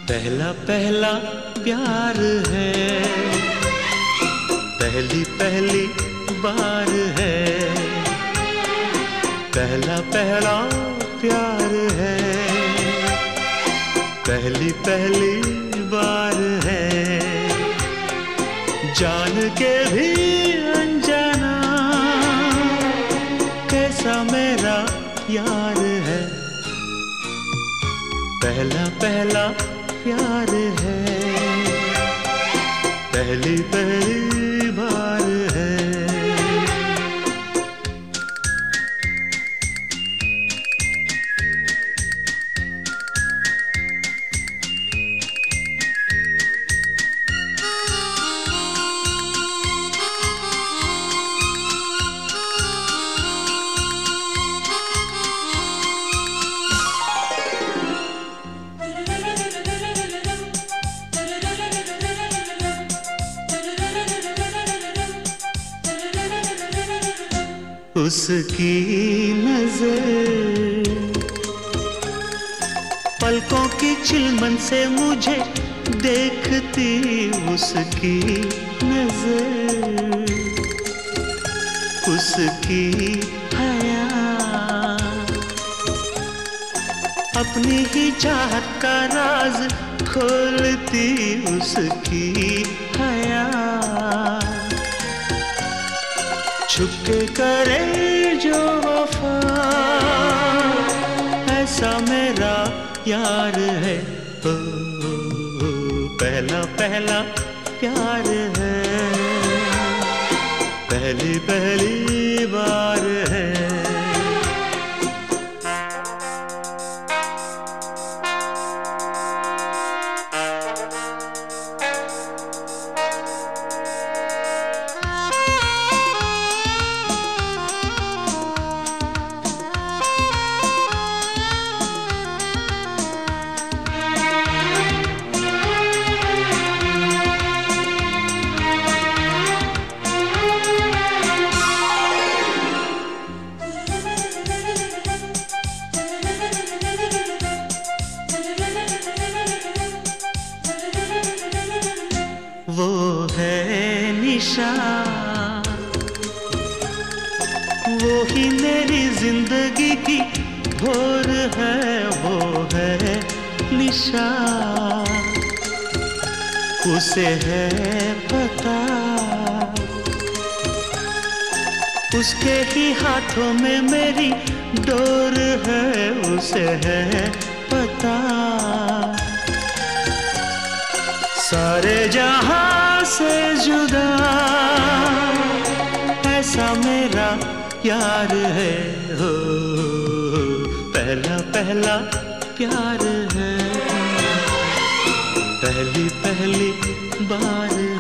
पहला पहला प्यार है, पहली पहली बार है। पहला पहला प्यार है, पहली पहली बार है। जान के भी अनजाना कैसा मेरा यार है। पहला पहला प्यार है, पहली पहली बार है। उसकी नजर पलकों की चिलमन से मुझे देखती, उसकी नजर, उसकी हया अपनी ही चाहत का राज खोलती, उसकी हया छुपके करे जो वफा ऐसा मेरा यार है। ओ, पहला पहला प्यार है, पहली पहली बार है। वो है निशा, वो ही मेरी जिंदगी की भोर है। वो है निशा, उसे है पता, उसके ही हाथों में मेरी डोर है। उसे है पता, सारे जहां से जुदा ऐसा मेरा यार है। हो पहला पहला प्यार है, पहली पहली बार